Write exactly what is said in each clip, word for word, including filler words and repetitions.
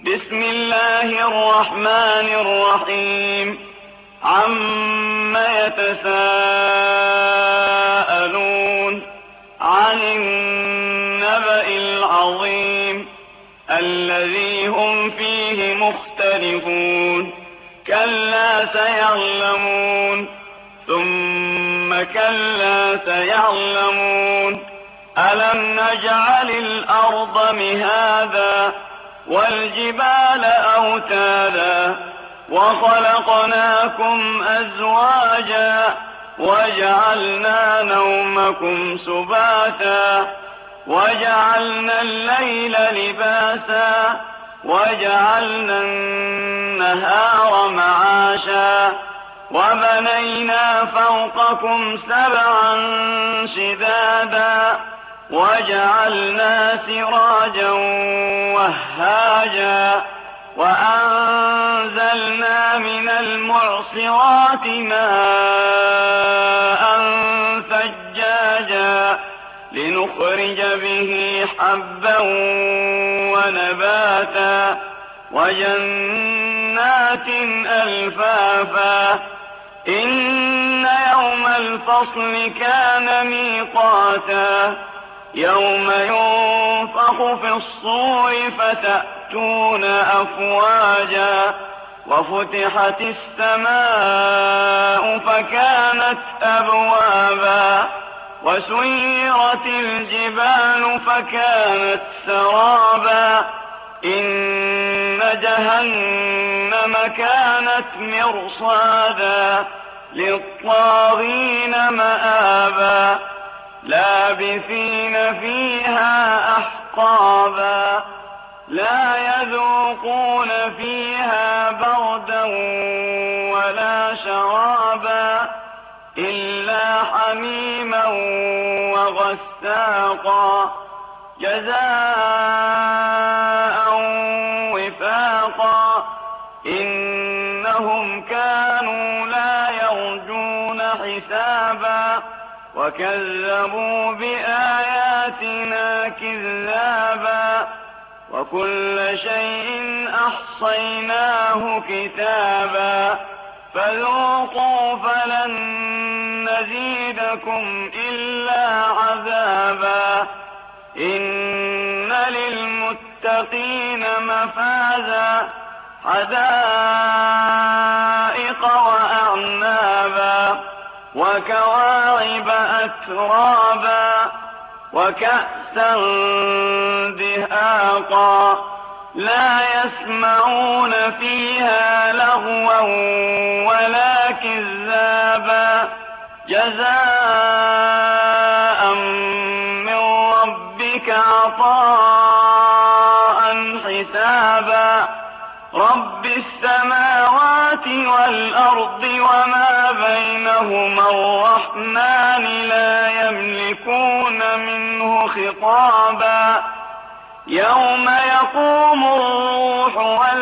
بسم الله الرحمن الرحيم عم يتساءلون عن النبأ العظيم الذي هم فيه مختلفون كلا سيعلمون ثم كلا سيعلمون ألم نجعل الأرض مهادا والجبال أوتادا وخلقناكم أزواجا وجعلنا نومكم سباتا وجعلنا الليل لباسا وجعلنا النهار معاشا وبنينا فوقكم سبعا شدادا وجعلنا سراجا وهاجا وأنزلنا من المعصرات ماء ثجاجا لنخرج به حبا ونباتا وجنات ألفافا إن يوم الفصل كان ميقاتا يوم ينفخ في الصور فتأتون أفواجا وفتحت السماء فكانت أبوابا وسيرت الجبال فكانت سرابا إن جهنم كانت مرصادا للطاغين مآبا لابثين فيها أحقابا لا يذوقون فيها بردا ولا شرابا إلا حميما وغساقا جزاء وفاقا إنهم كانوا لا يرجون حسابا وكذبوا بآياتنا كذابا وكل شيء أحصيناه كتابا فذوقوا فلن نزيدكم إلا عذابا إن للمتقين مفازا حدائق وأعنابا وكواعب أترابا وكأسا دهاقا لا يسمعون فيها لغوا ولا كذابا جزاء من ربك عطاء حسابا رب السماوات والأرض وما بينهما الرحمن لا يملكون منه خطابا يوم يقوم الروح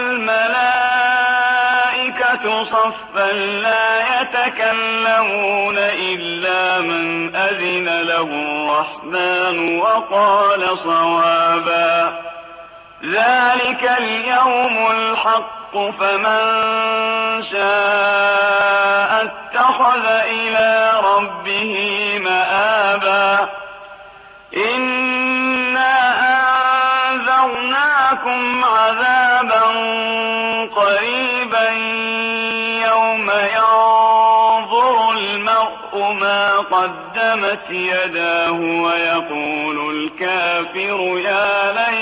والملائكة صفا لا يتكلمون إلا من أذن له الرحمن وقال صوابا ذلك اليوم الحق فمن شاء اتخذ إلى ربه مآبا إنا أنذرناكم عذابا قريبا يوم ينظر المرء ما قدمت يداه ويقول الكافر يا ليت